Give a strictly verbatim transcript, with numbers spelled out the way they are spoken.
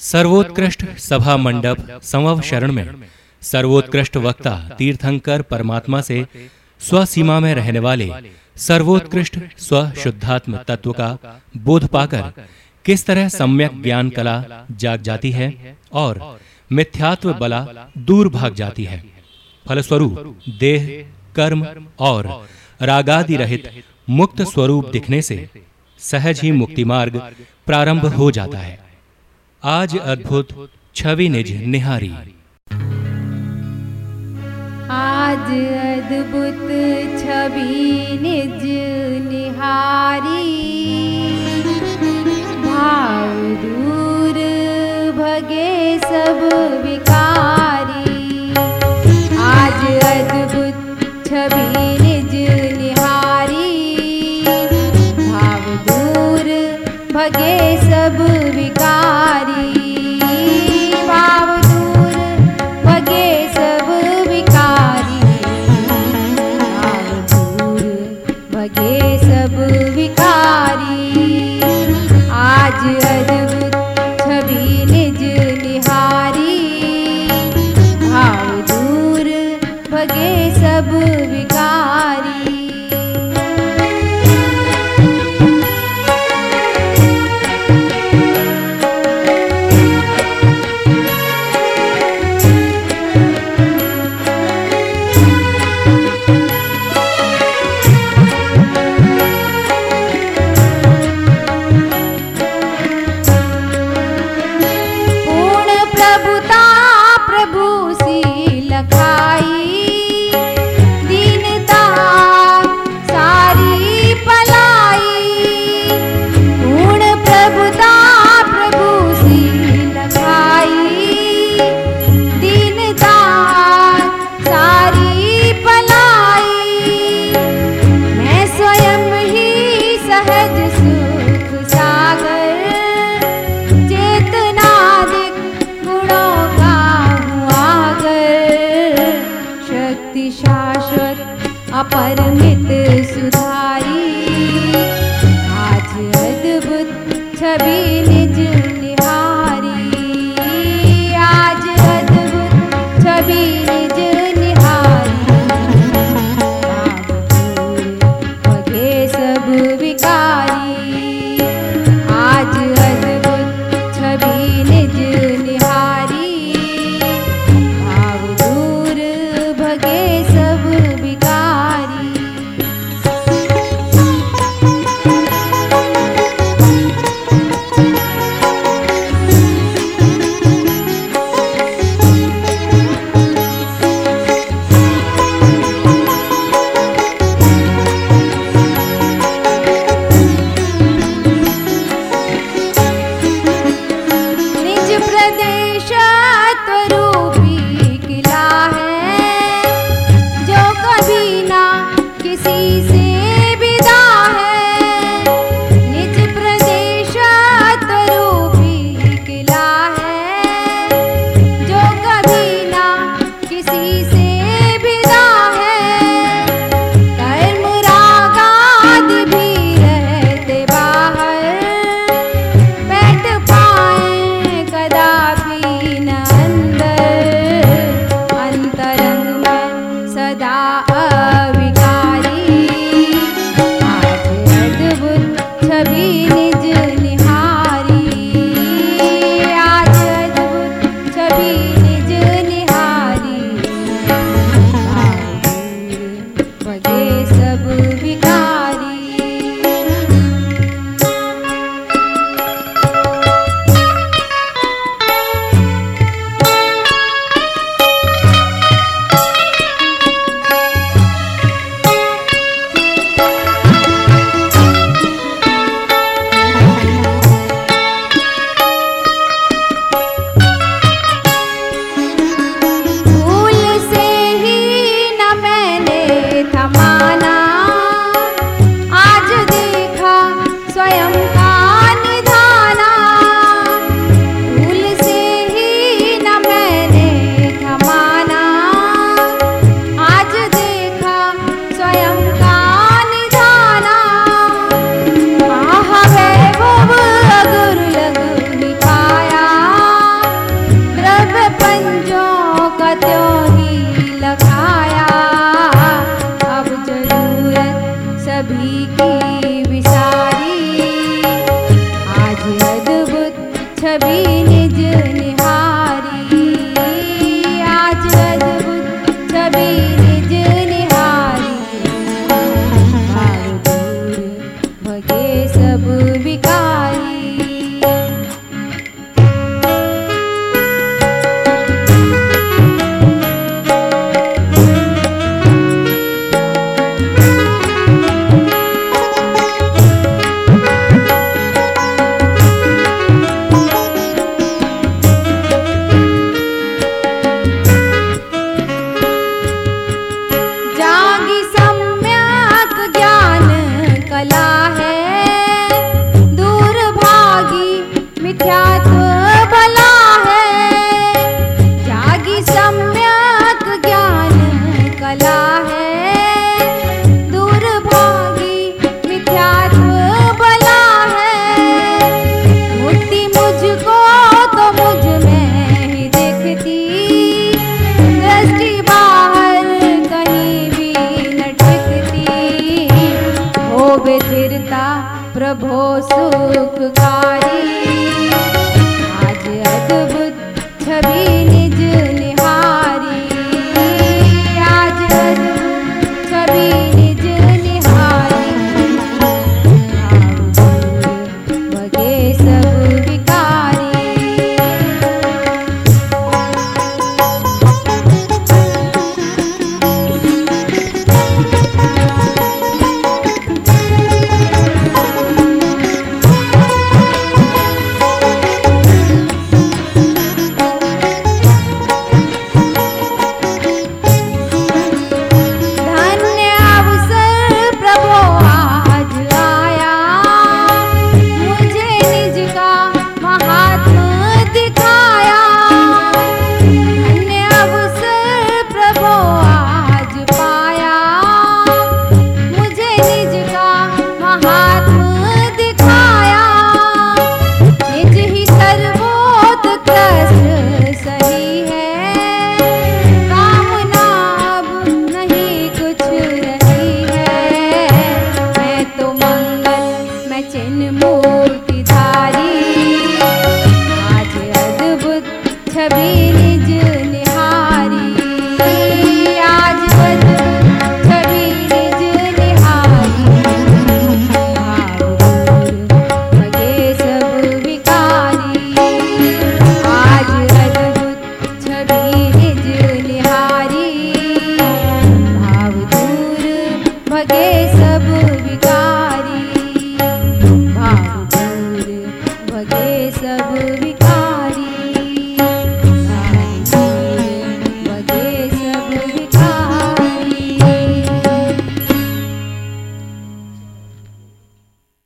सर्वोत्कृष्ट सभा मंडप संभव शरण में सर्वोत्कृष्ट वक्ता तीर्थंकर परमात्मा से स्वसीमा में रहने वाले सर्वोत्कृष्ट स्वशुद्धात्म तत्व का बोध पाकर किस तरह सम्यक ज्ञान कला जाग जाती है और मिथ्यात्व बला दूर भाग जाती है। फलस्वरूप देह, कर्म और रागादि रहित मुक्त स्वरूप दिखने से सहज ही मुक्ति मार्ग प्रारंभ हो जाता है। आज अद्भुत छवि निज निहारी। आज अद्भुत छवि निज निहारी, भाव दूर भगे सब विकारी। आज अद्भुत छवि निज निहारी, भाव दूर भगे सब विकारी। भाव दूर भगे सब विकारी, भाव दूर भगे सब विकारी। आज अद्भुत छवि निज निहारी, भाव दूर भगे सब विकारी। अपरमित सुधारी, आज अद्भुत छवि निज निहारी। आज अद्भुत छवि निज निहारी, भाव दूर भगे सब विकारी। आज अद्भुत छवि निज निहारी, भाव दूर भगे सब विकारी। छवि निज निहारी, आज अद्भुत छवि निज निहारी। भाव दूर भगे सब विकारी। प्रभो सुखकारी, आज अद्भुत छवि निज निहारी, आज अद्भुत छवि निज निहारी। भाव दूर भगे सब विकारी। छवि निज निहारी, आज अद्भुत छवि निज निहारी। भाव दूर भगे सब विकारी, आज अद्भुत छवि निज निहारी। भाव दूर भगे सब विकारी, भाव दूर भगे सब विकारी।